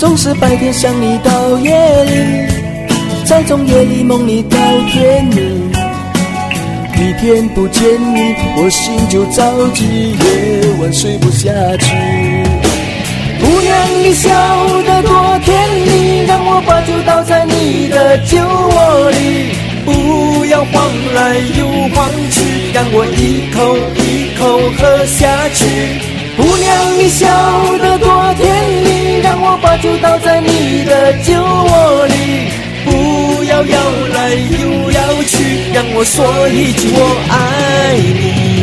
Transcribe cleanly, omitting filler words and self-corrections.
总是白天想你到夜里，再从夜里梦你到天明。一天不见你，我心就着急，夜晚睡不下去。姑娘你笑得多甜蜜，让我把酒倒在你的酒窝里，不要晃来又晃去，让我一口一口喝下去。姑娘你笑得多甜蜜，让我把酒倒在你的酒窝里，不要摇来又摇去，让我说一句我爱你。